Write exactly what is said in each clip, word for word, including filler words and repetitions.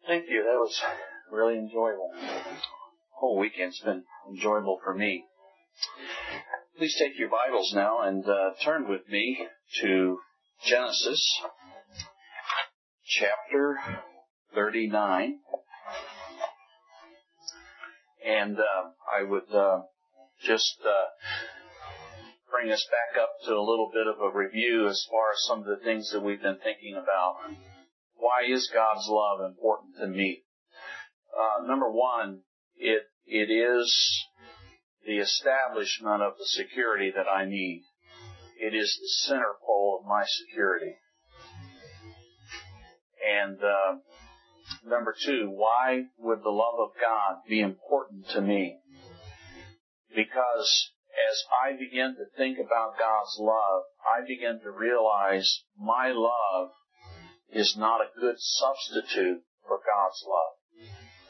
Thank you. That was really enjoyable. The whole weekend's been enjoyable for me. Please take your Bibles now and uh, turn with me to Genesis chapter thirty-nine. And uh, I would uh, just uh, bring us back up to a little bit of a review as far as some of the things that we've been thinking about. Why is God's love important to me? Uh, number one, it it is the establishment of the security that I need. It is the center pole of my security. And uh, number two, why would the love of God be important to me? Because as I begin to think about God's love, I begin to realize my love is not a good substitute for God's love.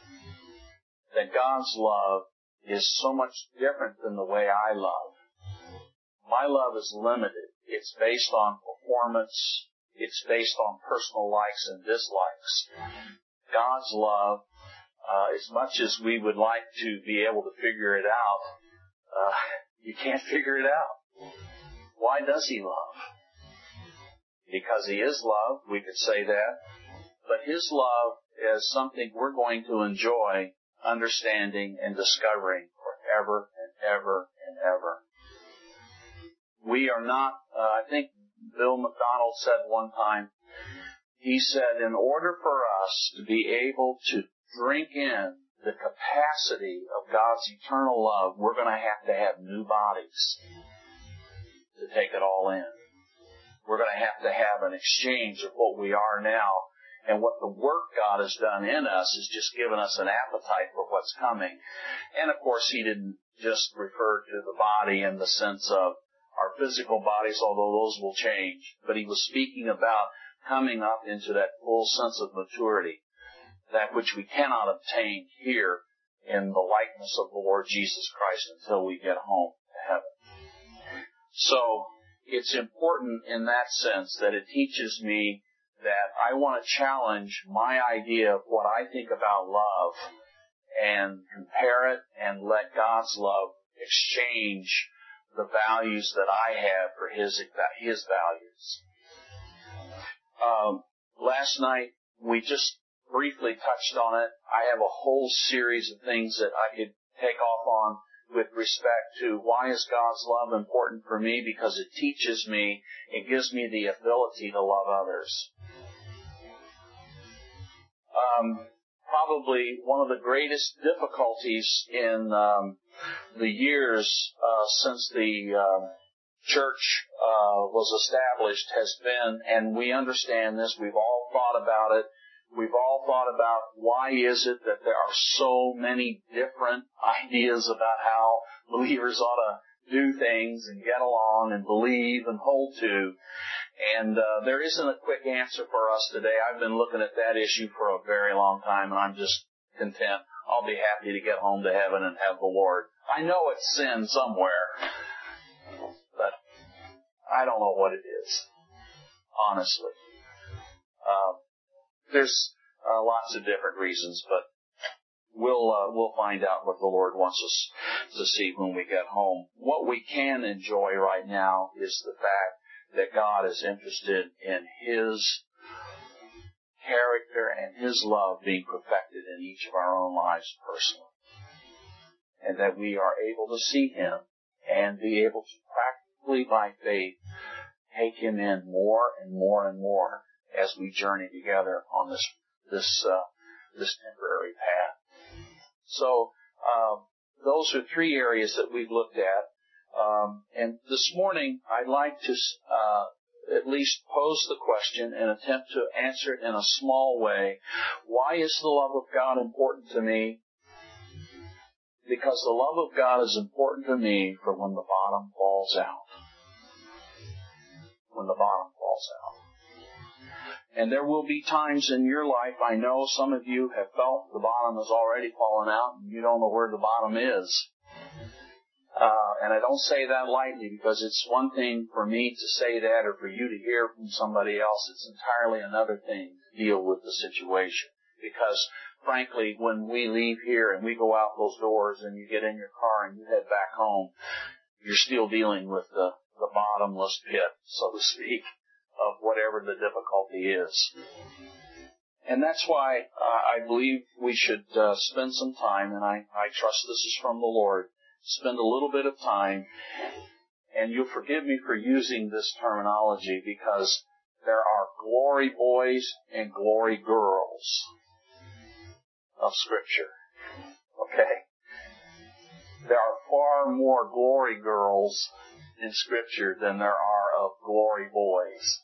That God's love is so much different than the way I love. My love is limited. It's based on performance. It's based on personal likes and dislikes. God's love, uh, as much as we would like to be able to figure it out, uh, you can't figure it out. Why does He love? Because He is love, we could say that. But His love is something we're going to enjoy understanding and discovering forever and ever and ever. We are not, uh, I think Bill McDonald said one time, he said, in order for us to be able to drink in the capacity of God's eternal love, we're going to have to have new bodies to take it all in. We're going to have to have an exchange of what we are now. And what the work God has done in us is just given us an appetite for what's coming. And of course, He didn't just refer to the body in the sense of our physical bodies, although those will change. But He was speaking about coming up into that full sense of maturity, that which we cannot obtain here in the likeness of the Lord Jesus Christ until we get home to heaven. So, it's important in that sense that it teaches me that I want to challenge my idea of what I think about love and compare it and let God's love exchange the values that I have for His, his values. Um, last night, we just briefly touched on it. I have a whole series of things that I could take off on with respect to why is God's love important for me, because it teaches me, it gives me the ability to love others. Um, probably one of the greatest difficulties in um, the years uh, since the uh, church uh, was established has been, and we understand this, we've all thought about it, we've all thought about why is it that there are so many different ideas about how believers ought to do things and get along and believe and hold to. And uh, there isn't a quick answer for us today. I've been looking at that issue for a very long time, and I'm just content. I'll be happy to get home to heaven and have the Lord. I know it's sin somewhere, but I don't know what it is, honestly. Uh, there's uh, lots of different reasons, but we'll uh, we'll find out what the Lord wants us to see when we get home. What we can enjoy right now is the fact that God is interested in His character and His love being perfected in each of our own lives personally. And that we are able to see Him and be able to practically by faith take Him in more and more and more as we journey together on this this uh, this temporary path. So uh, those are three areas that we've looked at. Um, and this morning, I'd like to uh, at least pose the question and attempt to answer it in a small way. Why is the love of God important to me? Because the love of God is important to me for when the bottom falls out. When the bottom falls out. And there will be times in your life, I know some of you have felt the bottom has already fallen out and you don't know where the bottom is. Uh, and I don't say that lightly because it's one thing for me to say that or for you to hear from somebody else. It's entirely another thing to deal with the situation. Because, frankly, when we leave here and we go out those doors and you get in your car and you head back home, you're still dealing with the, the bottomless pit, so to speak, of whatever the difficulty is. And that's why uh, I believe we should uh, spend some time, and I, I trust this is from the Lord, spend a little bit of time, and you'll forgive me for using this terminology because there are glory boys and glory girls of Scripture. Okay? There are far more glory girls in Scripture than there are of glory boys.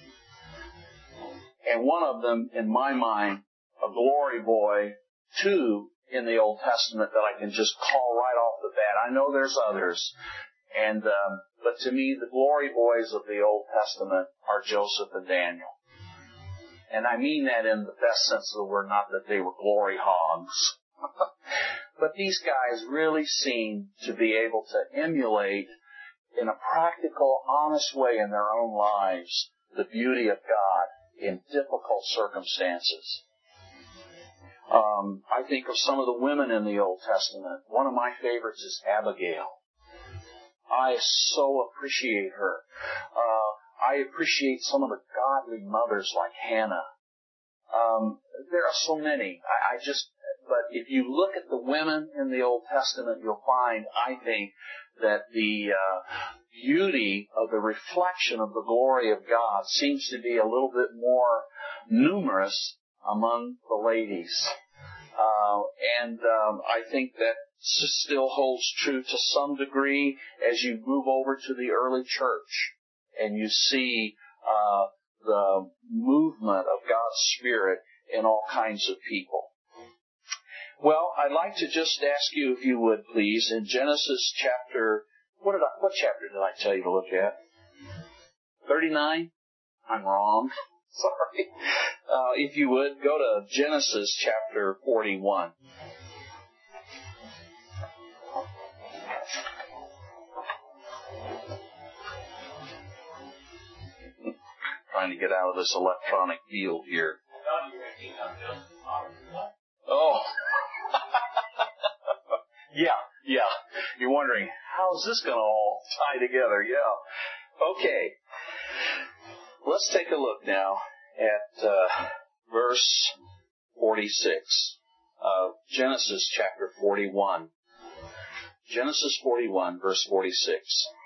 And one of them, in my mind, a glory boy, two in the Old Testament that I can just call right off the bat. I know there's others. And, um, but to me, the glory boys of the Old Testament are Joseph and Daniel. And I mean that in the best sense of the word, not that they were glory hogs. But these guys really seem to be able to emulate in a practical, honest way in their own lives the beauty of God in difficult circumstances. Um, I think of some of the women in the Old Testament. One of my favorites is Abigail. I so appreciate her. Uh, I appreciate some of the godly mothers like Hannah. Um, there are so many. I, I just, but if you look at the women in the Old Testament, you'll find, I think, that the uh, beauty of the reflection of the glory of God seems to be a little bit more numerous among the ladies. Uh, and um, I think that still holds true to some degree as you move over to the early church and you see uh, the movement of God's Spirit in all kinds of people. Well, I'd like to just ask you, if you would please, in Genesis chapter, what did I, what chapter did I tell you to look at? thirty-nine? I'm wrong. Sorry. Uh, if you would, go to Genesis chapter forty-one. Trying to get out of this electronic field here. Oh. yeah, yeah. You're wondering, how's this going to all tie together? Yeah. Okay. Let's take a look now at uh, verse forty-six of Genesis chapter forty-one. Genesis forty-one, verse forty-six.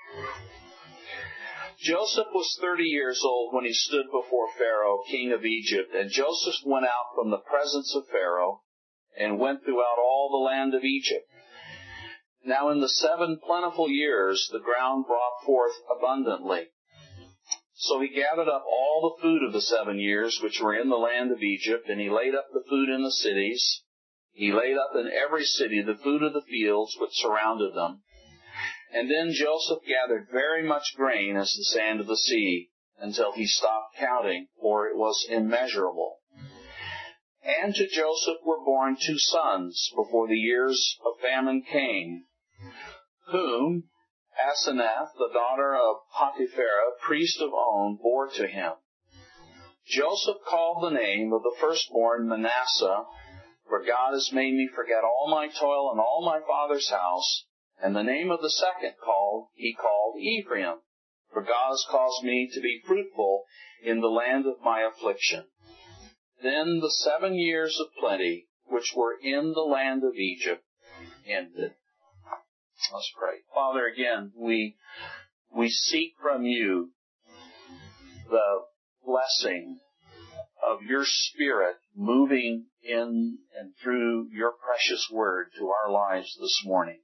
Joseph was thirty years old when he stood before Pharaoh, king of Egypt, and Joseph went out from the presence of Pharaoh and went throughout all the land of Egypt. Now in the seven plentiful years the ground brought forth abundantly. So he gathered up all the food of the seven years which were in the land of Egypt, and he laid up the food in the cities. He laid up in every city the food of the fields which surrounded them. And then Joseph gathered very much grain as the sand of the sea, until he stopped counting, for it was immeasurable. And to Joseph were born two sons before the years of famine came, whom Asenath, the daughter of Potipharah, priest of On, bore to him. Joseph called the name of the firstborn Manasseh, for God has made me forget all my toil and all my father's house. And the name of the second called, he called Ephraim, for God has caused me to be fruitful in the land of my affliction. Then the seven years of plenty, which were in the land of Egypt, ended. Let's pray. Father, again, we we seek from you the blessing of your Spirit moving in and through your precious word to our lives this morning.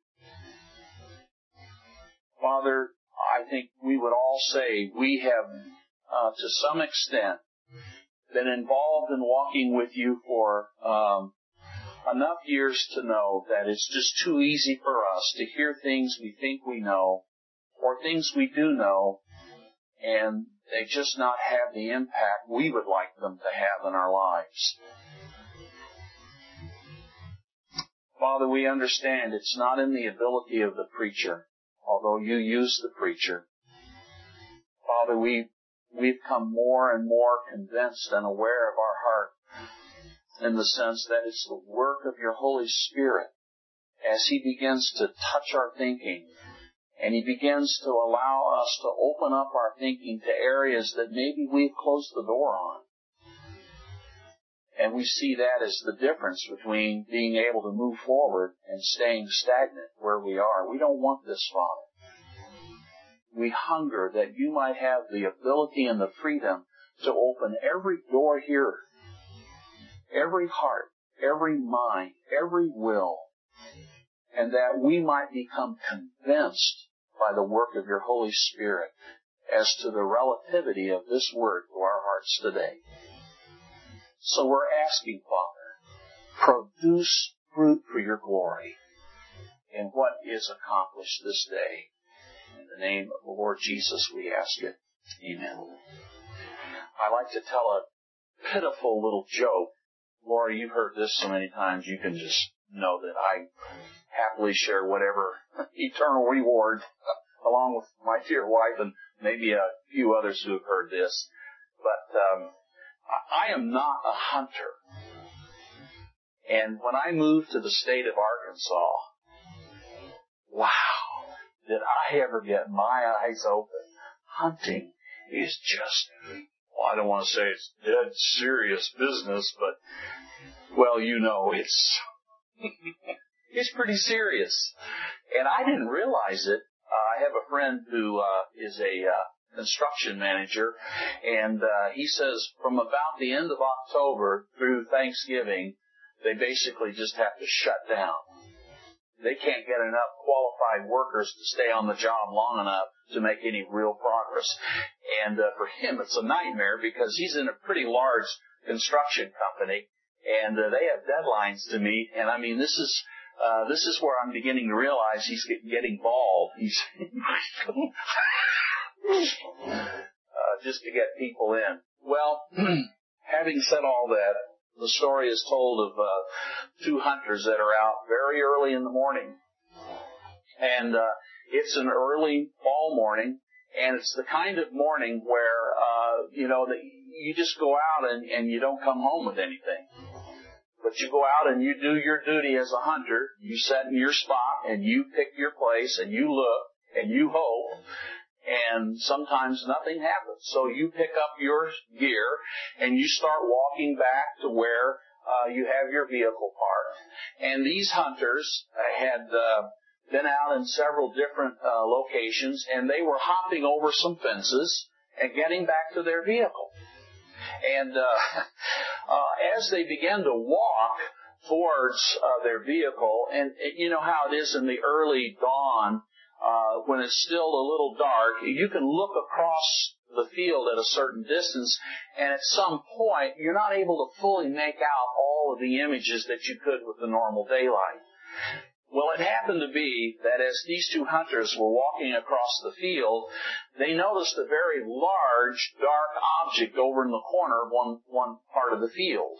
Father, I think we would all say we have, uh, to some extent, been involved in walking with you for um, enough years to know that it's just too easy for us to hear things we think we know, or things we do know, and they just not have the impact we would like them to have in our lives. Father, we understand it's not in the ability of the preacher, although you use the preacher. Father, we, we've come more and more convinced and aware of our heart in the sense that it's the work of your Holy Spirit as He begins to touch our thinking, and He begins to allow us to open up our thinking to areas that maybe we've closed the door on. And we see that as the difference between being able to move forward and staying stagnant where we are. We don't want this, Father. We hunger that You might have the ability and the freedom to open every door here, every heart, every mind, every will, and that we might become convinced by the work of Your Holy Spirit as to the relativity of this Word to our hearts today. So we're asking, Father, produce fruit for Your glory in what is accomplished this day. In the name of the Lord Jesus, we ask it. Amen. I like to tell a pitiful little joke. Laura, you've heard this so many times, you can just know that I happily share whatever eternal reward along with my dear wife and maybe a few others who have heard this. But um, I am not a hunter. And when I moved to the state of Arkansas, wow, did I ever get my eyes open. Hunting is just, well, I don't want to say it's dead serious business, but, well, you know, it's, it's pretty serious. And I didn't realize it. Uh, I have a friend who uh, is a uh, construction manager, and uh, he says from about the end of October through Thanksgiving, they basically just have to shut down. They can't get enough qualified workers to stay on the job long enough to make any real progress. And uh, for him, it's a nightmare because he's in a pretty large construction company, and uh, they have deadlines to meet. And I mean, this is uh, this is where I'm beginning to realize he's get, getting bald. He's uh, just to get people in. Well, having said all that, the story is told of uh, two hunters that are out very early in the morning. And uh, it's an early fall morning, and it's the kind of morning where, uh, you know, the, you just go out and, and you don't come home with anything. But you go out and you do your duty as a hunter. You set in your spot, and you pick your place, and you look, and you hope. And sometimes nothing happens. So you pick up your gear and you start walking back to where uh, you have your vehicle parked. And these hunters had uh, been out in several different uh, locations, and they were hopping over some fences and getting back to their vehicle. And uh, uh, as they began to walk towards uh, their vehicle, and you know how it is in the early dawn, Uh, when it's still a little dark, you can look across the field at a certain distance, and at some point, you're not able to fully make out all of the images that you could with the normal daylight. Well, it happened to be that as these two hunters were walking across the field, they noticed a very large, dark object over in the corner of one, one part of the field.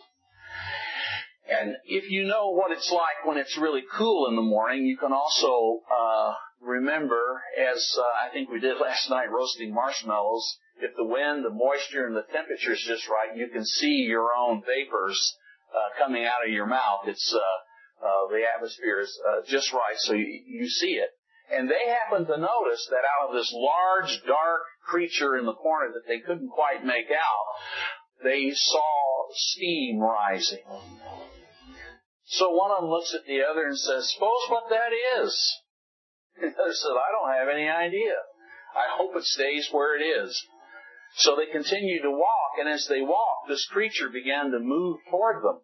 And if you know what it's like when it's really cool in the morning, you can also uh, remember, as uh, I think we did last night roasting marshmallows, if the wind, the moisture, and the temperature is just right, you can see your own vapors uh, coming out of your mouth. It's uh, uh, the atmosphere is uh, just right, so you, you see it. And they happened to notice that out of this large, dark creature in the corner that they couldn't quite make out, they saw steam rising. So one of them looks at the other and says, "Suppose what that is?" And the other said, "I don't have any idea. I hope it stays where it is." So they continued to walk, and as they walked, this creature began to move toward them.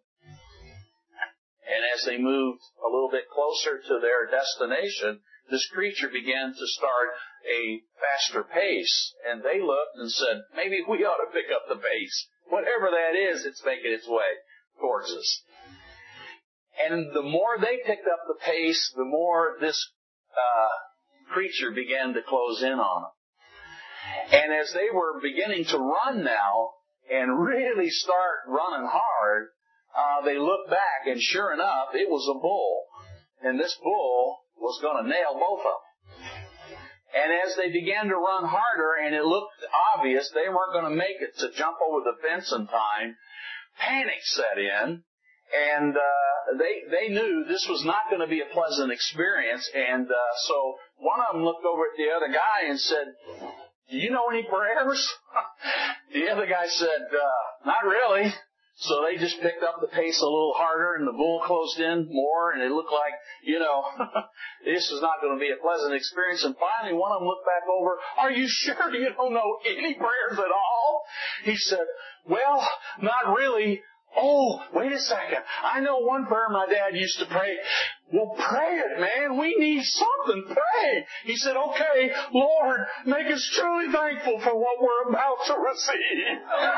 And as they moved a little bit closer to their destination, this creature began to start a faster pace. And they looked and said, "Maybe we ought to pick up the pace. Whatever that is, it's making its way towards us." And the more they picked up the pace, the more this uh, creature began to close in on them. And as they were beginning to run now, and really start running hard, uh, they looked back, and sure enough, it was a bull. And this bull was going to nail both of them. And as they began to run harder, and it looked obvious they weren't going to make it to jump over the fence in time, panic set in. And uh, they they knew this was not going to be a pleasant experience. And uh, so one of them looked over at the other guy and said, "Do you know any prayers?" The other guy said, uh, "Not really." So they just picked up the pace a little harder, and the bull closed in more, and it looked like, you know, this is not going to be a pleasant experience. And finally, one of them looked back over, "Are you sure you don't know any prayers at all?" He said, "Well, not really. Oh, wait a second. I know one prayer my dad used to pray." "Well, pray it, man. We need something. Pray." He said, "Okay, Lord, make us truly thankful for what we're about to receive."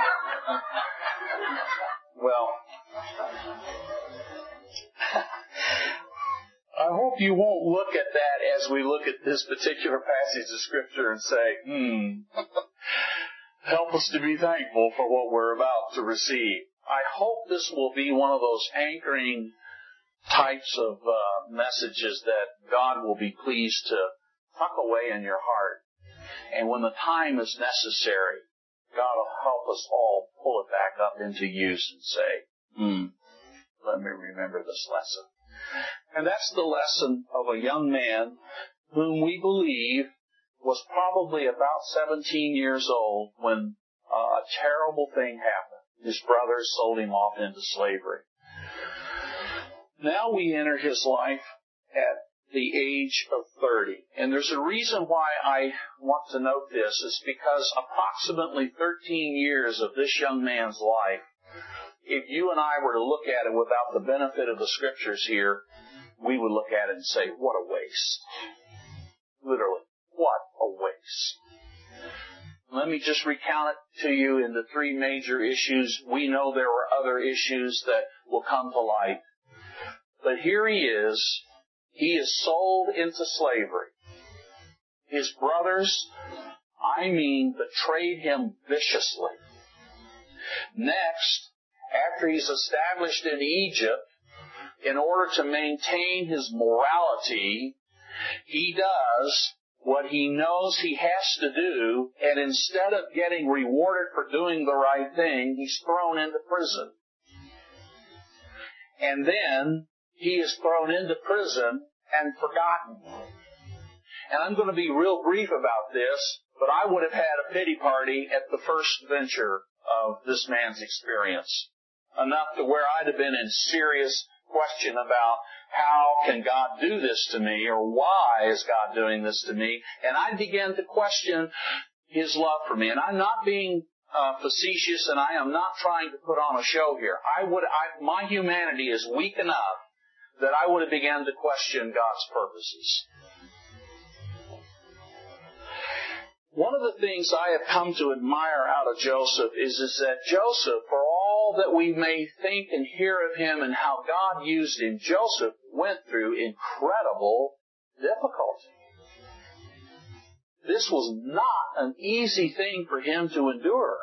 Well, I hope you won't look at that as we look at this particular passage of Scripture and say, hmm, help us to be thankful for what we're about to receive. I hope this will be one of those anchoring types of uh, messages that God will be pleased to tuck away in your heart. And when the time is necessary, God will help us all pull it back up into use and say, hmm, let me remember this lesson. And that's the lesson of a young man whom we believe was probably about seventeen years old when uh, a terrible thing happened. His brothers sold him off into slavery. Now we enter his life at the age of thirty. And there's a reason why I want to note this. It's because approximately thirteen years of this young man's life, if you and I were to look at it without the benefit of the Scriptures here, we would look at it and say, what a waste. Literally, what a waste. Let me just recount it to you into three major issues. We know there were other issues that will come to light. But here he is. He is sold into slavery. His brothers, I mean, betrayed him viciously. Next, after he's established in Egypt, in order to maintain his morality, he does what he knows he has to do, and instead of getting rewarded for doing the right thing, he's thrown into prison. And then he is thrown into prison and forgotten. And I'm going to be real brief about this, but I would have had a pity party at the first venture of this man's experience. Enough to where I'd have been in serious question about how can God do this to me, or why is God doing this to me? And I began to question His love for me. And I'm not being uh, facetious, and I am not trying to put on a show here. I would, I, my humanity is weak enough that I would have begun to question God's purposes. One of the things I have come to admire out of Joseph is, is that Joseph, for all that we may think and hear of him and how God used him, Joseph went through incredible difficulty. This was not an easy thing for him to endure.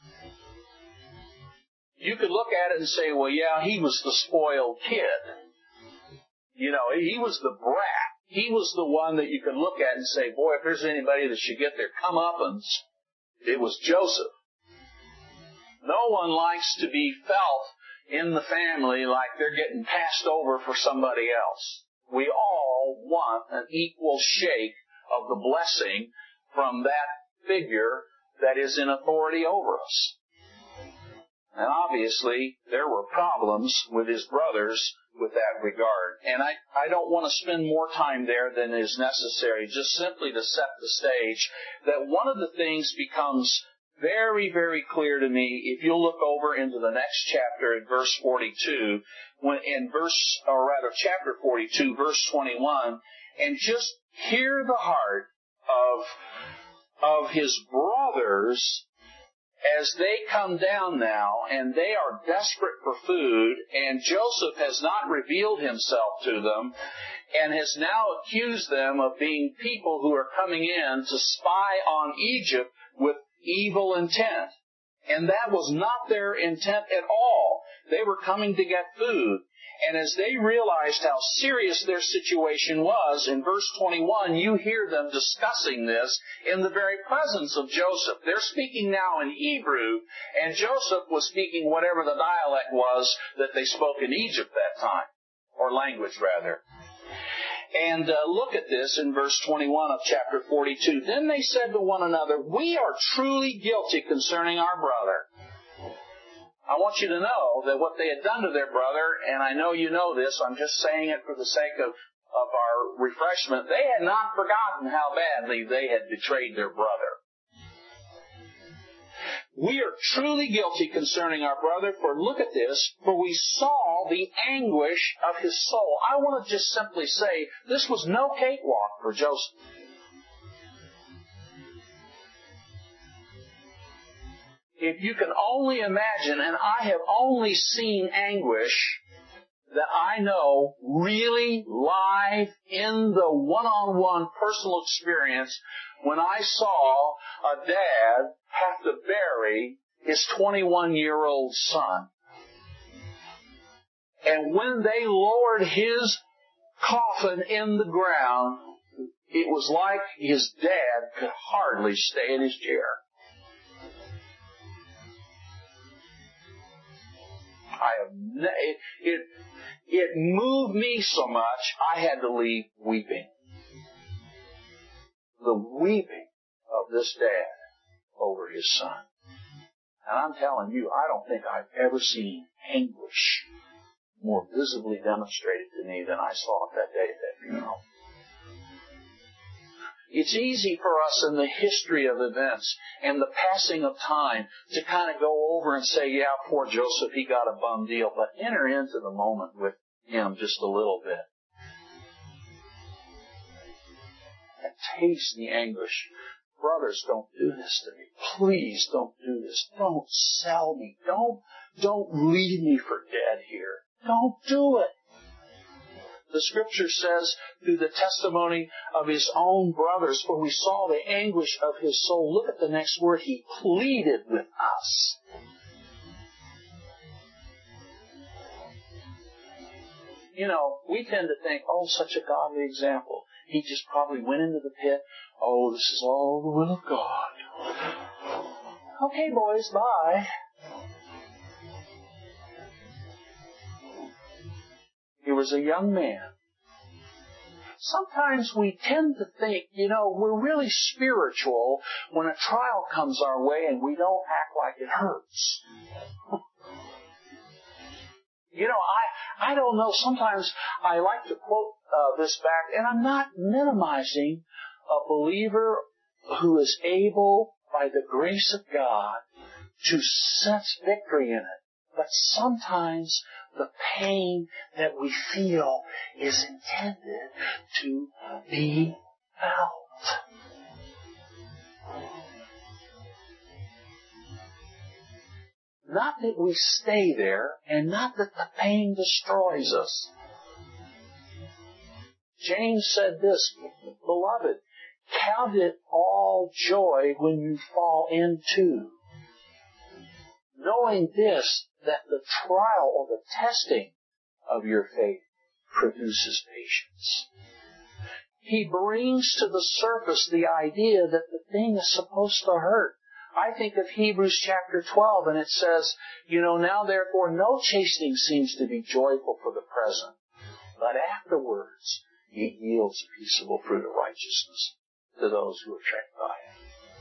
You could look at it and say, well, yeah, he was the spoiled kid. You know, he was the brat. He was the one that you could look at and say, boy, if there's anybody that should get their comeuppance, it was Joseph. No one likes to be felt in the family like they're getting passed over for somebody else. We all want an equal shake of the blessing from that figure that is in authority over us. And obviously, there were problems with his brothers with that regard. And I, I don't want to spend more time there than is necessary, just simply to set the stage that one of the things becomes very, very clear to me if you'll look over into the next chapter in verse forty-two, when in verse, or rather chapter forty-two, verse twenty-one, and just hear the heart of, of his brothers as they come down now, and they are desperate for food, and Joseph has not revealed himself to them, and has now accused them of being people who are coming in to spy on Egypt with evil intent. And that was not their intent at all. They were coming to get food. And as they realized how serious their situation was, in verse twenty-one, you hear them discussing this in the very presence of Joseph. They're speaking now in Hebrew, and Joseph was speaking whatever the dialect was that they spoke in Egypt that time, or language rather. And uh, look at this in verse twenty-one of chapter forty-two. Then they said to one another, we are truly guilty concerning our brother. I want you to know that what they had done to their brother, and I know you know this, I'm just saying it for the sake of, of our refreshment, they had not forgotten how badly they had betrayed their brother. We are truly guilty concerning our brother, for look at this, for we saw the anguish of his soul. I want to just simply say, this was no cakewalk for Joseph. If you can only imagine, and I have only seen anguish that I know really live in the one-on-one personal experience when I saw a dad have to bury his twenty-one-year-old son. And when they lowered his coffin in the ground, it was like his dad could hardly stay in his chair. I have ne- it, it it moved me so much I had to leave weeping. The weeping of this dad over his son. And I'm telling you, I don't think I've ever seen anguish more visibly demonstrated to me than I saw it that day at that funeral. It's easy for us in the history of events and the passing of time to kind of go over and say, yeah, poor Joseph, he got a bum deal. But enter into the moment with him just a little bit. And taste the anguish. Brothers, don't do this to me. Please don't do this. Don't sell me. Don't, don't leave me for dead here. Don't do it. The Scripture says, through the testimony of his own brothers, for we saw the anguish of his soul. Look at the next word. He pleaded with us. You know, we tend to think, oh, such a godly example. He just probably went into the pit. Oh, this is all the will of God. Okay, boys, bye. He was a young man. Sometimes we tend to think, you know, we're really spiritual when a trial comes our way and we don't act like it hurts. You know, I, I don't know, sometimes I like to quote uh, this back, and I'm not minimizing a believer who is able, by the grace of God, to sense victory in it. But sometimes the pain that we feel is intended to be felt. Not that we stay there, and not that the pain destroys us. James said this, beloved, count it all joy when you fall into, knowing this, that the trial or the testing of your faith produces patience. He brings to the surface the idea that the thing is supposed to hurt. I think of Hebrews chapter twelve, and it says, you know, now therefore no chastening seems to be joyful for the present, but afterwards it yields a peaceable fruit of righteousness to those who are trained by it.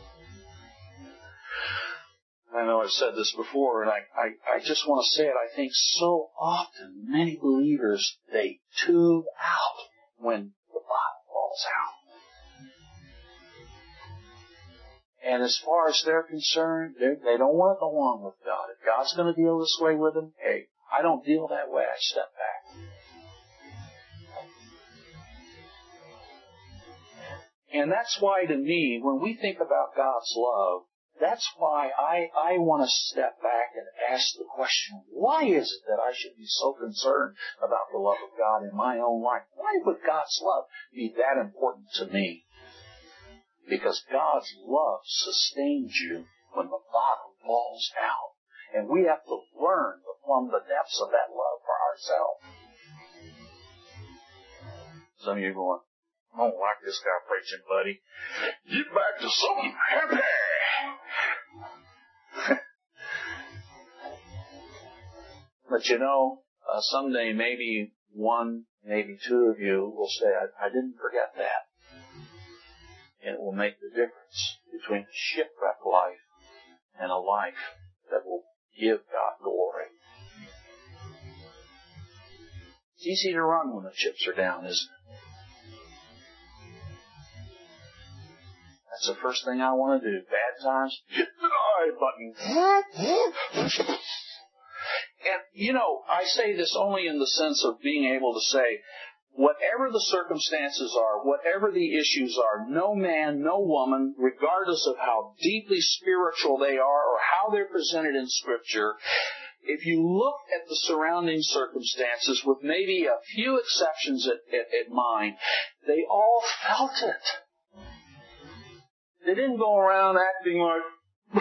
I know I've said this before, and I, I, I just want to say it. I think so often many believers, they tube out when the bottom falls out. And as far as they're concerned, they're, they don't want to go on with God. If God's going to deal this way with them, hey, I don't deal that way. I step back. And that's why, to me, when we think about God's love, that's why I, I want to step back and ask the question, why is it that I should be so concerned about the love of God in my own life? Why would God's love be that important to me? Because God's love sustains you when the bottom falls out. And we have to learn to plumb the depths of that love for ourselves. Some of you are going, I don't like this guy preaching, buddy. Get back to something happy. But you know, uh, someday maybe one, maybe two of you will say, I, I didn't forget that. And it will make the difference between a shipwreck life and a life that will give God glory. It's easy to run when the chips are down, isn't it? That's the first thing I want to do. Bad times, hit the I button. And, you know, I say this only in the sense of being able to say, whatever the circumstances are, whatever the issues are, no man, no woman, regardless of how deeply spiritual they are or how they're presented in Scripture, if you look at the surrounding circumstances, with maybe a few exceptions at, at, at mind, they all felt it. They didn't go around acting like,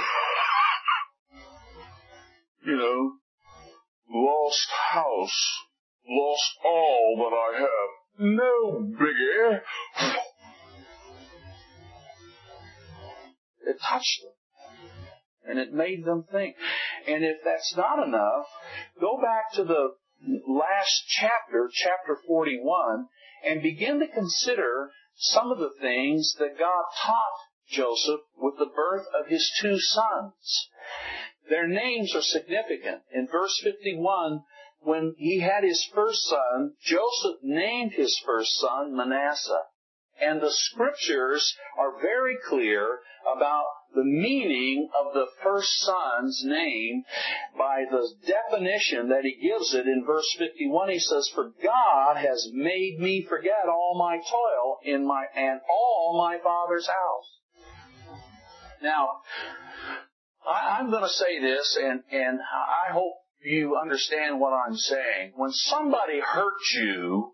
you know, lost house, lost all that I have. No biggie. It touched them. And it made them think. And if that's not enough, go back to the last chapter, chapter forty-one, and begin to consider some of the things that God taught Joseph with the birth of his two sons. Their names are significant. In verse fifty-one, when he had his first son, Joseph named his first son Manasseh. And the Scriptures are very clear about the meaning of the first son's name by the definition that he gives it in verse fifty-one. He says, "For God has made me forget all my toil in my and all my father's house." Now, I, I'm going to say this, and, and I hope you understand what I'm saying. When somebody hurts you,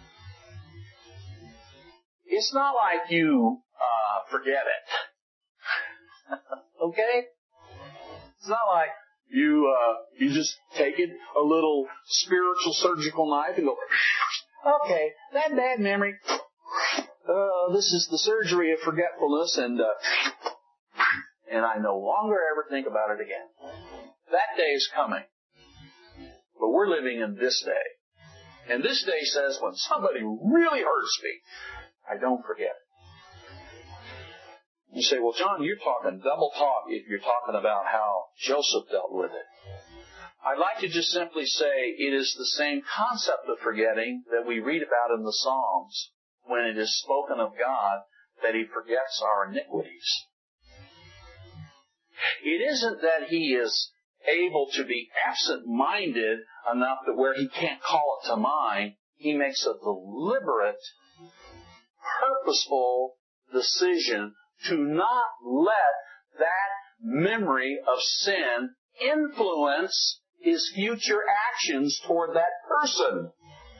it's not like you uh, forget it. Okay? It's not like you uh, you just take it a little spiritual surgical knife and go, okay, that bad memory, uh, this is the surgery of forgetfulness, and uh, and I no longer ever think about it again. That day is coming. But we're living in this day. And this day says when somebody really hurts me, I don't forget it. You say, well, John, you're talking double talk if you're talking about how Joseph dealt with it. I'd like to just simply say it is the same concept of forgetting that we read about in the Psalms when it is spoken of God that He forgets our iniquities. It isn't that He is able to be absent-minded enough that where He can't call it to mind. He makes a deliberate, purposeful decision to not let that memory of sin influence His future actions toward that person.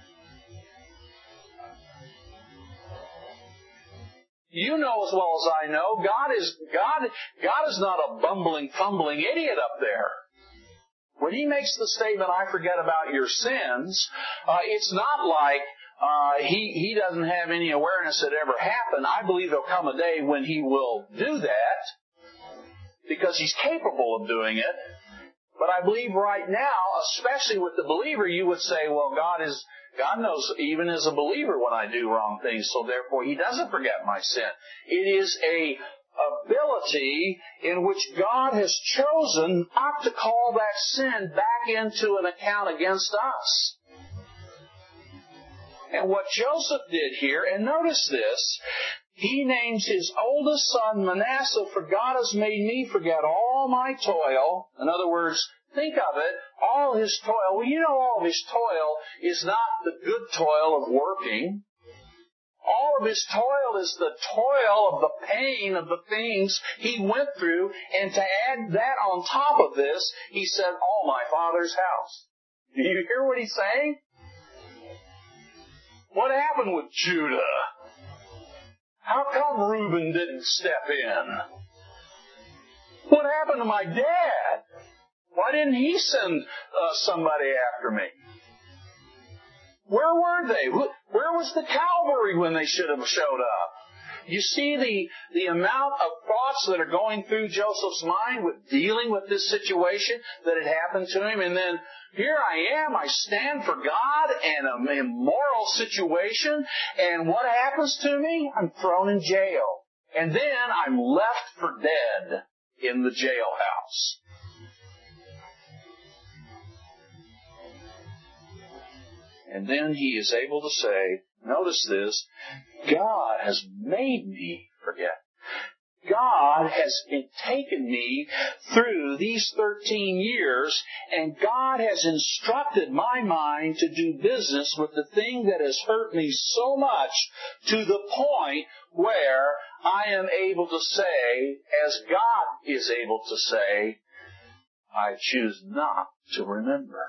You know as well as I know, God is God. God is not a bumbling, fumbling idiot up there. When He makes the statement, "I forget about your sins," uh, it's not like uh, he he doesn't have any awareness it ever happened. I believe there'll come a day when He will do that because He's capable of doing it. But I believe right now, especially with the believer, you would say, "Well, God is." God knows even as a believer when I do wrong things, so therefore He doesn't forget my sin. It is a ability in which God has chosen not to call that sin back into an account against us. And what Joseph did here, and notice this, he names his oldest son Manasseh, "For God has made me forget all my toil." In other words, think of it, all his toil. Well, you know all of his toil is not the good toil of working. All of his toil is the toil of the pain of the things he went through. And to add that on top of this, he said, "all my father's house." Do you hear what he's saying? What happened with Judah? How come Reuben didn't step in? What happened to my dad? Why didn't he send uh, somebody after me? Where were they? Where was the cavalry when they should have showed up? You see the, the amount of thoughts that are going through Joseph's mind with dealing with this situation that had happened to him. And then here I am, I stand for God in an immoral situation. And what happens to me? I'm thrown in jail. And then I'm left for dead in the jailhouse. And then he is able to say, notice this, God has made me forget. God has taken me through these thirteen years, and God has instructed my mind to do business with the thing that has hurt me so much to the point where I am able to say, as God is able to say, I choose not to remember.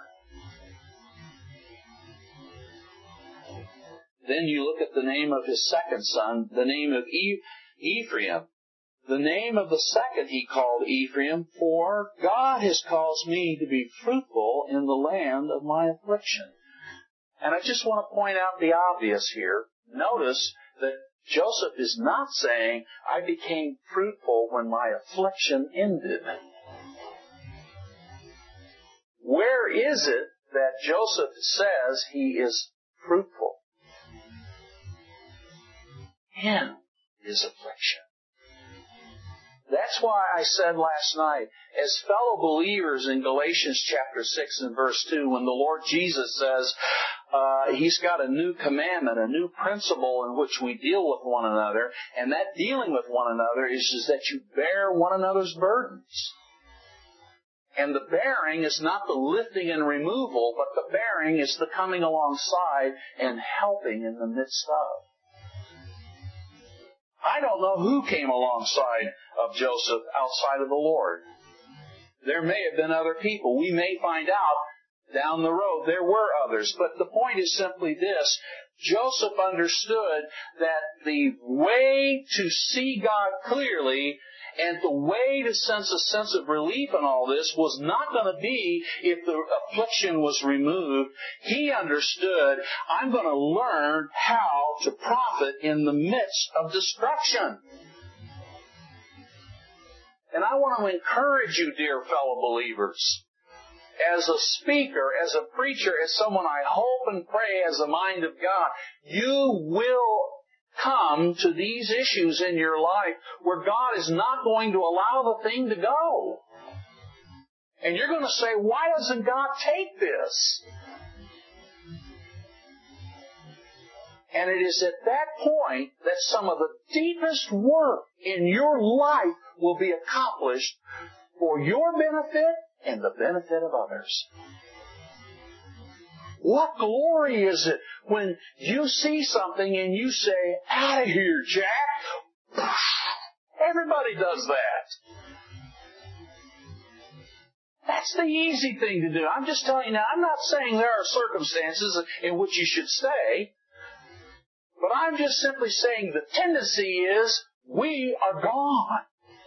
Then you look at the name of his second son, the name of e- Ephraim. The name of the second he called Ephraim, for God has caused me to be fruitful in the land of my affliction. And I just want to point out the obvious here. Notice that Joseph is not saying, I became fruitful when my affliction ended. Where is it that Joseph says he is fruitful? In his affliction. That's why I said last night, as fellow believers in Galatians chapter six and verse two, when the Lord Jesus says, uh, He's got a new commandment, a new principle in which we deal with one another, and that dealing with one another is, is that you bear one another's burdens. And the bearing is not the lifting and removal, but the bearing is the coming alongside and helping in the midst of. I don't know who came alongside of Joseph outside of the Lord. There may have been other people. We may find out down the road there were others. But the point is simply this. Joseph understood that the way to see God clearly and the way to sense a sense of relief in all this was not going to be if the affliction was removed. He understood, I'm going to learn how to profit in the midst of destruction. And I want to encourage you, dear fellow believers, as a speaker, as a preacher, as someone I hope and pray has the mind of God, you will come to these issues in your life where God is not going to allow the thing to go. And you're going to say, why doesn't God take this? And it is at that point that some of the deepest work in your life will be accomplished for your benefit and the benefit of others. What glory is it when you see something and you say, out of here, Jack. Everybody does that. That's the easy thing to do. I'm just telling you now, I'm not saying there are circumstances in which you should stay, but I'm just simply saying the tendency is we are gone.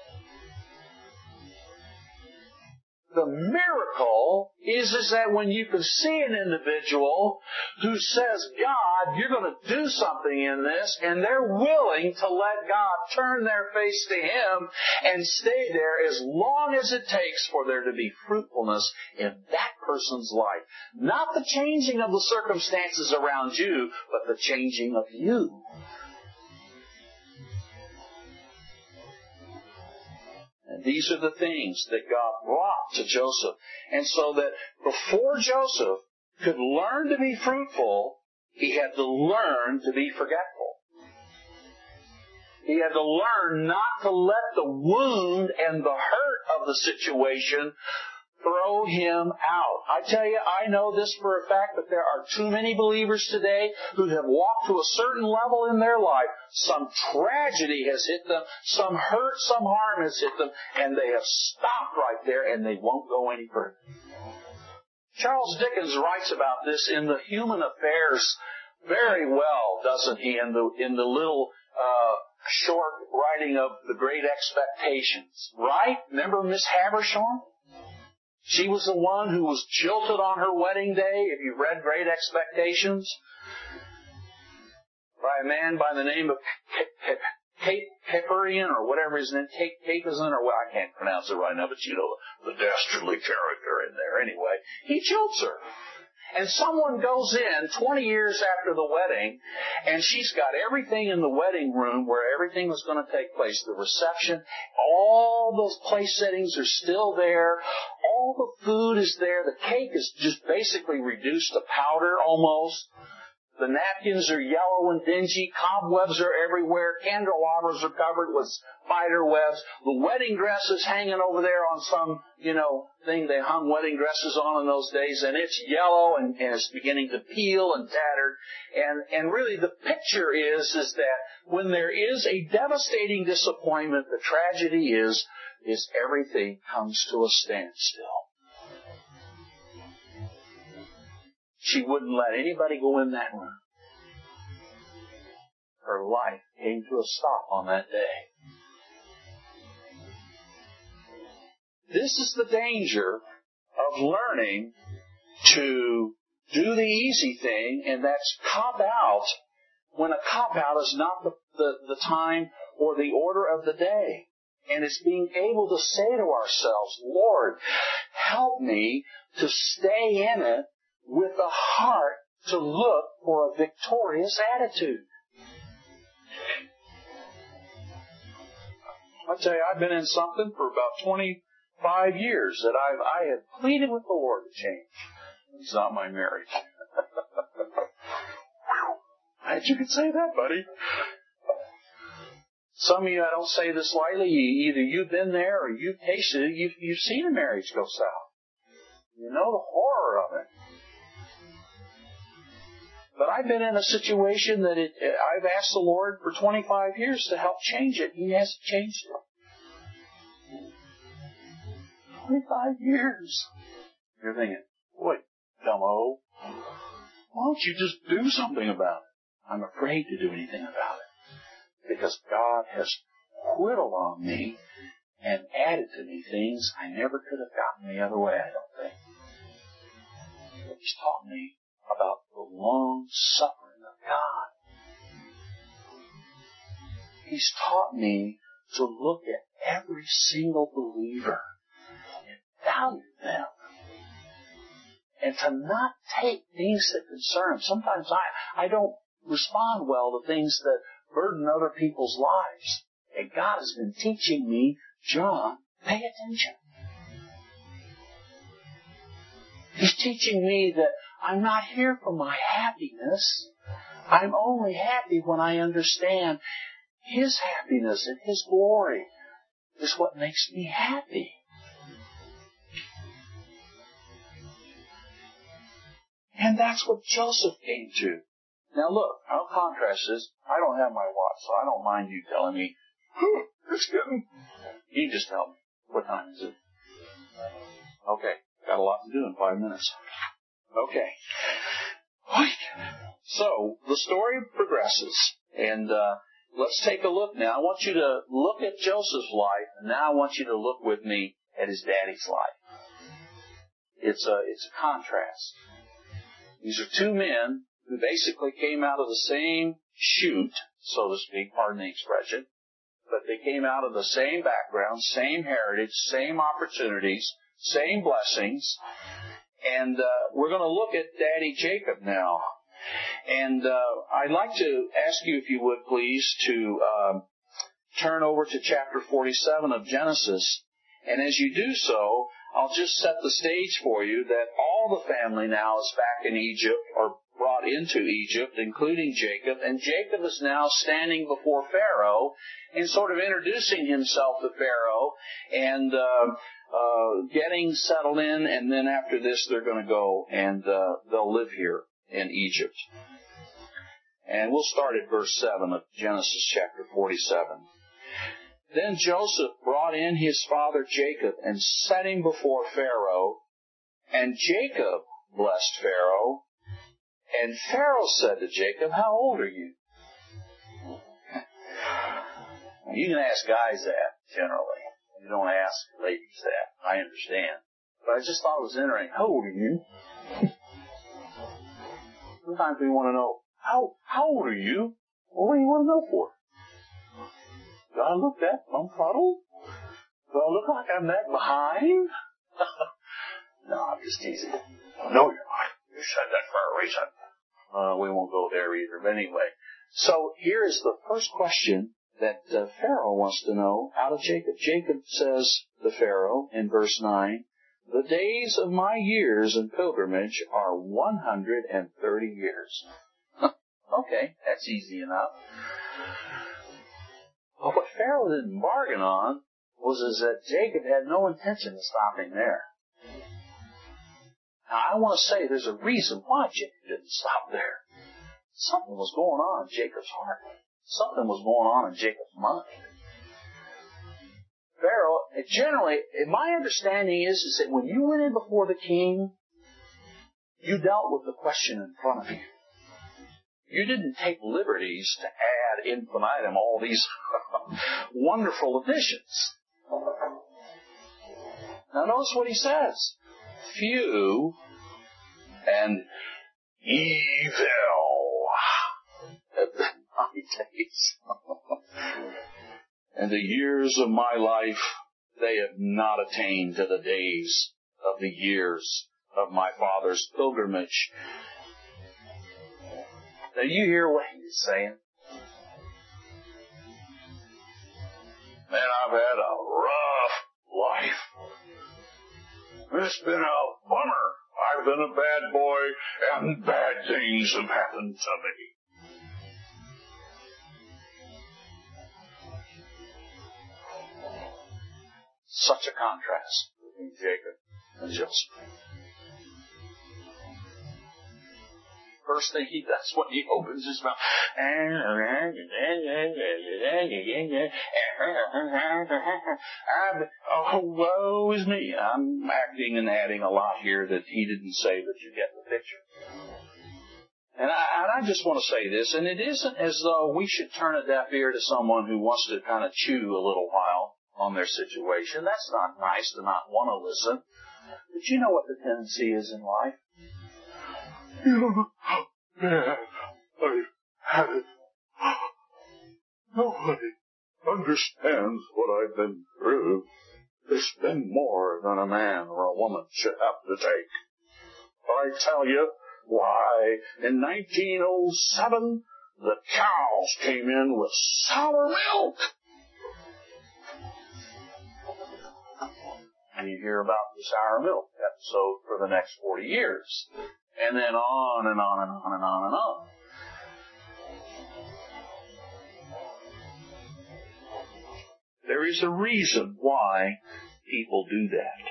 The miracle is, is that when you can see an individual who says, God, you're going to do something in this, and they're willing to let God turn their face to Him and stay there as long as it takes for there to be fruitfulness in that person's life. Not the changing of the circumstances around you, but the changing of you. And these are the things that God brought to Joseph. And so that before Joseph could learn to be fruitful, he had to learn to be forgetful. He had to learn not to let the wound and the hurt of the situation throw him out. I tell you, I know this for a fact, but there are too many believers today who have walked to a certain level in their life. Some tragedy has hit them, some hurt, some harm has hit them, and they have stopped right there and they won't go any further. Charles Dickens writes about this in the Human Affairs very well, doesn't he, in the, in the little uh, short writing of The Great Expectations. Right? Remember Miss Habershorn? She was the one who was jilted on her wedding day, if you've read Great Expectations, by a man by the name of Kate Caperian, or whatever his name, Kate Capezon, or well, I can't pronounce it right now, but you know, the dastardly character in there. Anyway, he jilts her. And someone goes in twenty years after the wedding, and she's got everything in the wedding room where everything was going to take place. The reception, all those place settings are still there. All the food is there. The cake is just basically reduced to powder almost. The napkins are yellow and dingy. Cobwebs are everywhere. Candelabras are covered with spider webs. The wedding dress is hanging over there on some, you know, thing they hung wedding dresses on in those days. And it's yellow and, and it's beginning to peel and tattered. And, and really the picture is, is that when there is a devastating disappointment, the tragedy is, is everything comes to a standstill. She wouldn't let anybody go in that room. Her life came to a stop on that day. This is the danger of learning to do the easy thing, and that's cop out when a cop out is not the, the, the time or the order of the day. And it's being able to say to ourselves, Lord, help me to stay in it with a heart to look for a victorious attitude. I tell you, I've been in something for about twenty-five years that I've I have pleaded with the Lord to change. It's not my marriage. I bet you could say that, buddy. Some of you, I don't say this lightly, you, either you've been there or you've tasted it, you've, you've seen a marriage go south. You know the horror of it. But I've been in a situation that it, I've asked the Lord for twenty-five years to help change it. He hasn't changed it. twenty-five years. You're thinking, boy, dumbo, why don't you just do something about it? I'm afraid to do anything about it. Because God has whittled on me and added to me things I never could have gotten the other way, I don't think. He's taught me about the long suffering of God. He's taught me to look at every single believer and value them. And to not take things that concern them. Sometimes I, I don't respond well to things that burden other people's lives. And God has been teaching me, John, pay attention. He's teaching me that I'm not here for my happiness. I'm only happy when I understand His happiness and His glory is what makes me happy. And that's what Joseph came to. Now look, I'll contrast this. I don't have my watch, so I don't mind you telling me, it's getting... You just tell me. What time is it? Okay, got a lot to do in five minutes. Okay. So, the story progresses. And uh, let's take a look now. I want you to look at Joseph's life, and now I want you to look with me at his daddy's life. It's a, it's a contrast. These are two men who basically came out of the same chute, so to speak, pardon the expression, but they came out of the same background, same heritage, same opportunities, same blessings. And uh, we're going to look at Daddy Jacob now. And uh, I'd like to ask you, if you would please, to um, turn over to chapter forty-seven of Genesis. And as you do so, I'll just set the stage for you that all the family now is back in Egypt, or brought into Egypt, including Jacob. And Jacob is now standing before Pharaoh and sort of introducing himself to Pharaoh and uh, uh, getting settled in. And then after this, they're going to go and uh, they'll live here in Egypt. And we'll start at verse seven of Genesis chapter forty-seven. Then Joseph brought in his father Jacob and set him before Pharaoh. And Jacob blessed Pharaoh. And Pharaoh said to Jacob, how old are you? You can ask guys that, generally. You don't ask ladies that. I understand. But I just thought it was interesting. How old are you? Sometimes we want to know, how how old are you? Well, what do you want to know for? Do I look that bumfuddled? Do I look like I'm that behind? No, I'm just teasing. No, you're not. You said that for a reason. Uh, we won't go there either. But anyway, so here is the first question that uh, Pharaoh wants to know out of Jacob. Jacob says to Pharaoh in verse nine, the days of my years in pilgrimage are one hundred thirty years. Okay, that's easy enough. But what Pharaoh didn't bargain on was is that Jacob had no intention of stopping there. Now, I want to say there's a reason why Jacob didn't stop there. Something was going on in Jacob's heart. Something was going on in Jacob's mind. Pharaoh, generally, my understanding is, is that when you went in before the king, you dealt with the question in front of you. You didn't take liberties to add infinitum all these wonderful additions. Now notice what he says. Few and evil have been my days. And the years of my life, they have not attained to the days of the years of my father's pilgrimage. Now you hear what he's saying? Man, I've had a rough life. It's been a bummer. I've been a bad boy, and bad things have happened to me. Such a contrast between Jacob and Joseph. First thing he does when he opens his mouth, oh, woe is me. I'm acting and adding a lot here that he didn't say, but you get the picture. And I, and I just want to say this, and it isn't as though we should turn a deaf ear to someone who wants to kind of chew a little while on their situation. That's not nice to not want to listen. But you know what the tendency is in life? You don't know how bad I've had it. Nobody understands what I've been through. It's been more than a man or a woman should have to take. I tell you, why, in nineteen oh seven, the cows came in with sour milk. And you hear about the sour milk episode for the next forty years. And then on and on and on and on and on. There is a reason why people do that.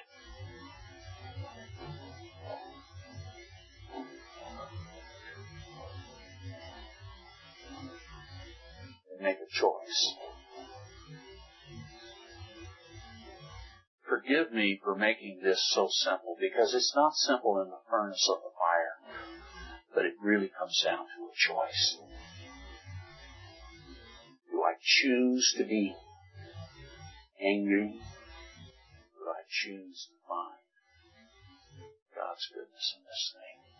They make a choice. Forgive me for making this so simple, because it's not simple in the furnace of the fire, but it really comes down to a choice. Do I choose to be angry? Do I choose to find God's goodness in this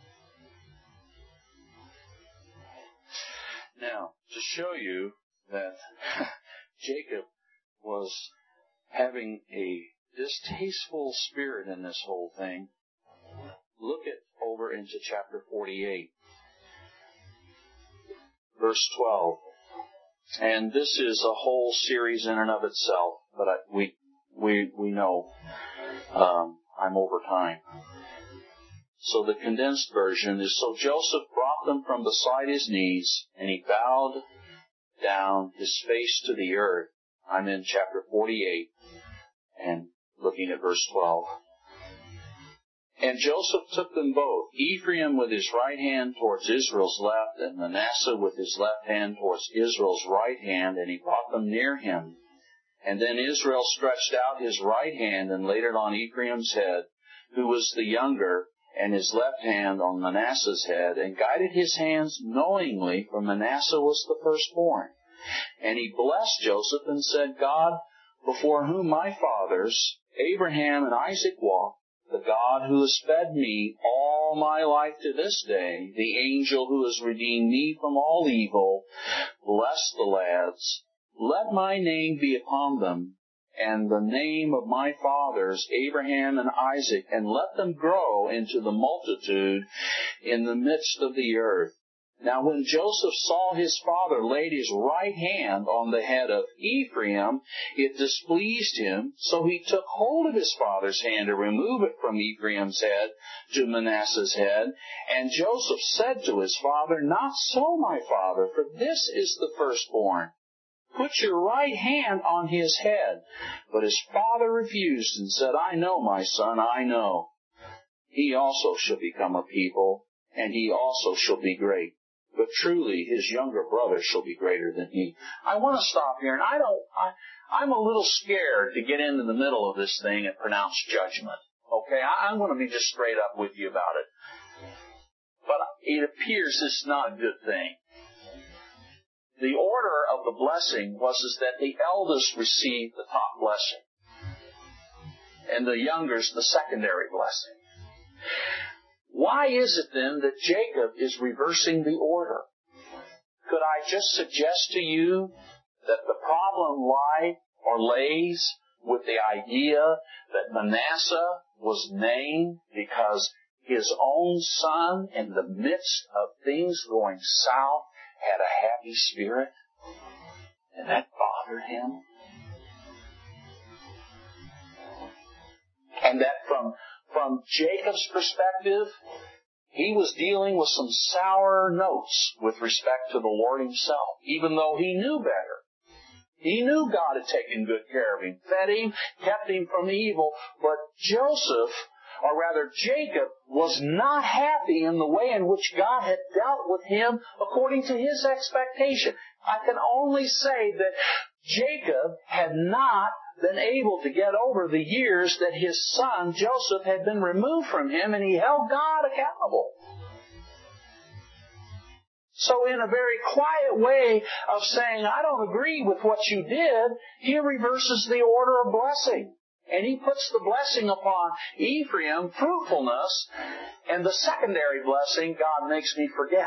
thing? Now, to show you that Jacob was having a distasteful spirit in this whole thing, look at over into chapter forty-eight, verse twelve. And this is a whole series in and of itself, but I, we we we know um, I'm over time. So the condensed version is, so Joseph brought them from beside his knees, and he bowed down his face to the earth. I'm in chapter forty-eight, and looking at verse twelve. And Joseph took them both, Ephraim with his right hand towards Israel's left, and Manasseh with his left hand towards Israel's right hand, and he brought them near him. And then Israel stretched out his right hand and laid it on Ephraim's head, who was the younger, and his left hand on Manasseh's head, and guided his hands knowingly, for Manasseh was the firstborn. And he blessed Joseph and said, God, before whom my fathers, Abraham and Isaac walked, the God who has fed me all my life to this day, the angel who has redeemed me from all evil, bless the lads. Let my name be upon them, and the name of my fathers, Abraham and Isaac, and let them grow into the multitude in the midst of the earth. Now when Joseph saw his father laid his right hand on the head of Ephraim, it displeased him, so he took hold of his father's hand to remove it from Ephraim's head to Manasseh's head. And Joseph said to his father, Not so, my father, for this is the firstborn. Put your right hand on his head. But his father refused and said, I know, my son, I know. He also shall become a people, and he also shall be great. But truly his younger brother shall be greater than he. I want to stop here, and I don't, I, I'm a little scared to get into the middle of this thing and pronounce judgment. Okay, I, I'm going to be just straight up with you about it. But it appears this is not a good thing. The order of the blessing was is that the eldest received the top blessing, and the youngers the secondary blessing. Why is it then that Jacob is reversing the order? Could I just suggest to you that the problem lies or lays with the idea that Manasseh was named because his own son, in the midst of things going south, had a happy spirit, and that bothered him? And that from From Jacob's perspective, he was dealing with some sour notes with respect to the Lord himself, even though he knew better. He knew God had taken good care of him, fed him, kept him from evil, but Joseph, or rather Jacob, was not happy in the way in which God had dealt with him according to his expectation. I can only say that Jacob had not been able to get over the years that his son Joseph had been removed from him, and he held God accountable. So in a very quiet way of saying, I don't agree with what you did, he reverses the order of blessing. And he puts the blessing upon Ephraim, fruitfulness, and the secondary blessing, God makes me forget.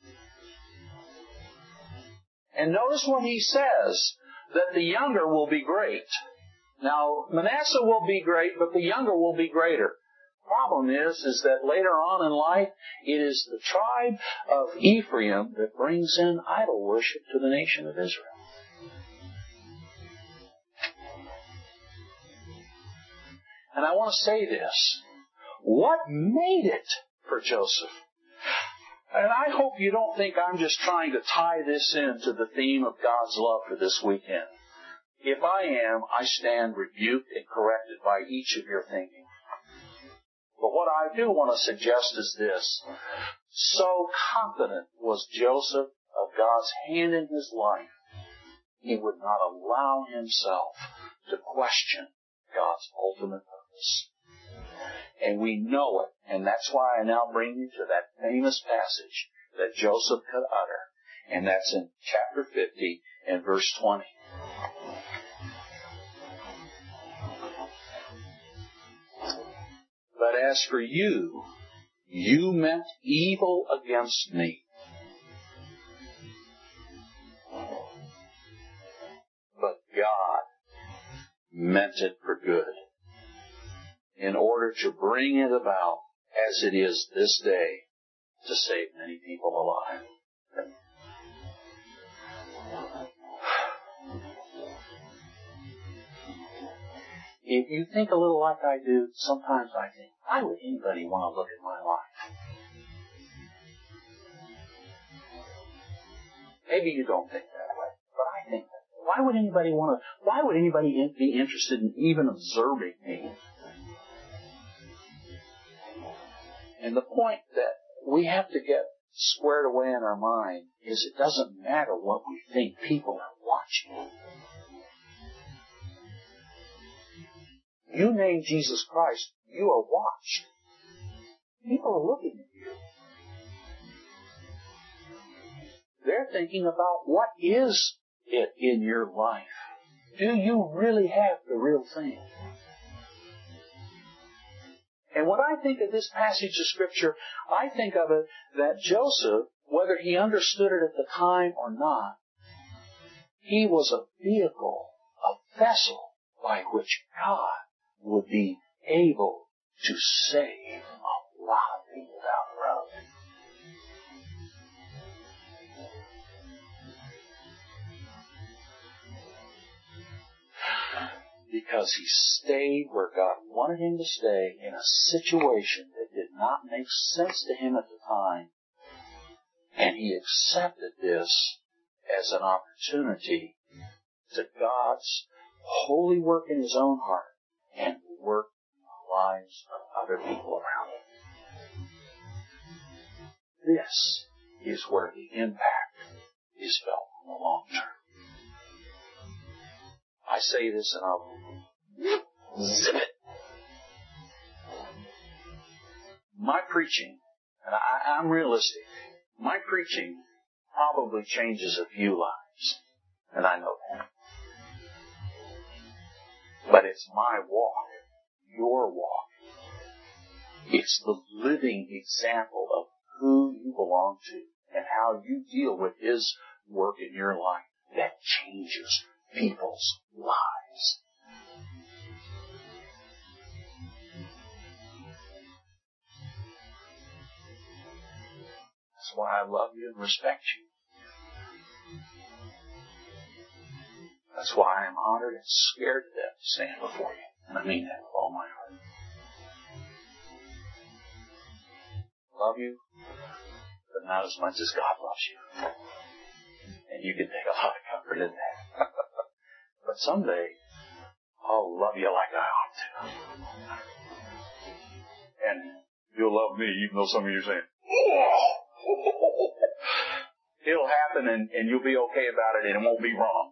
And notice when he says that the younger will be great. Now, Manasseh will be great, but the younger will be greater. Problem is, is that later on in life, it is the tribe of Ephraim that brings in idol worship to the nation of Israel. And I want to say this. What made it for Joseph? And I hope you don't think I'm just trying to tie this into the theme of God's love for this weekend. If I am, I stand rebuked and corrected by each of your thinking. But what I do want to suggest is this. So confident was Joseph of God's hand in his life, he would not allow himself to question God's ultimate purpose. And we know it, and that's why I now bring you to that famous passage that Joseph could utter, and that's in chapter fifty and verse twenty. But as for you, you meant evil against me, but God meant it for good, in order to bring it about as it is this day, to save many people alive. If you think a little like I do, sometimes I think, why would anybody want to look at my life? Maybe you don't think that way, but I think that way. Why would anybody want to, why would anybody be interested in even observing me? And the point that we have to get squared away in our mind is it doesn't matter what we think. People are watching. You name Jesus Christ, you are watched. People are looking at you. They're thinking about what is it in your life. Do you really have the real thing? And when I think of this passage of Scripture, I think of it that Joseph, whether he understood it at the time or not, he was a vehicle, a vessel by which God would be able to save a lot of people down the road. Because he stayed where God wanted him to stay in a situation that did not make sense to him at the time. And he accepted this as an opportunity to God's holy work in his own heart and work in the lives of other people around him. This is where the impact is felt in the long term. I say this and I'll zip it. My preaching, and I, I'm realistic, my preaching probably changes a few lives, and I know that. But it's my walk, your walk. It's the living example of who you belong to and how you deal with His work in your life that changes people's lives. That's why I love you and respect you. That's why I am honored and scared to death to stand before you. And I mean that with all my heart. Love you, but not as much as God loves you. And you can take a lot of comfort in that. But someday, I'll love you like I ought to. And you'll love me, even though some of you are saying, oh! It'll happen and, and you'll be okay about it and it won't be wrong.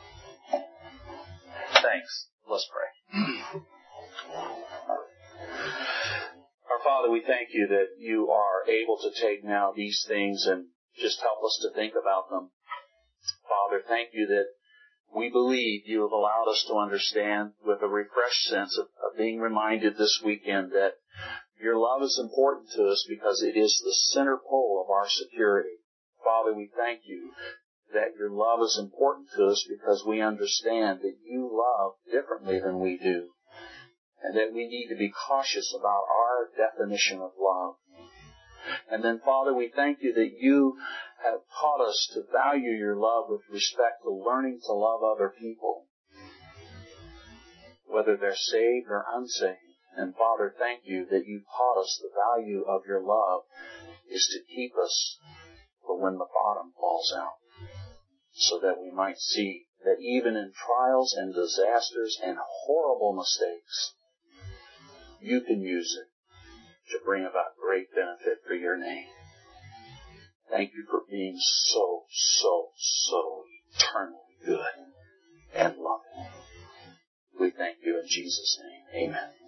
Thanks. Let's pray. Our Father, we thank you that you are able to take now these things and just help us to think about them. Father, thank you that we believe you have allowed us to understand with a refreshed sense of, of being reminded this weekend that your love is important to us because it is the center pole of our security. Father, we thank you that your love is important to us because we understand that you love differently than we do, and that we need to be cautious about our definition of love. And then, Father, we thank you that you have taught us to value your love with respect to learning to love other people, whether they're saved or unsaved. And Father, thank you that you taught us the value of your love is to keep us for when the bottom falls out, so that we might see that even in trials and disasters and horrible mistakes, you can use it to bring about great benefit for your name. Thank you for being so, so, so eternally good and loving. We thank you in Jesus' name. Amen.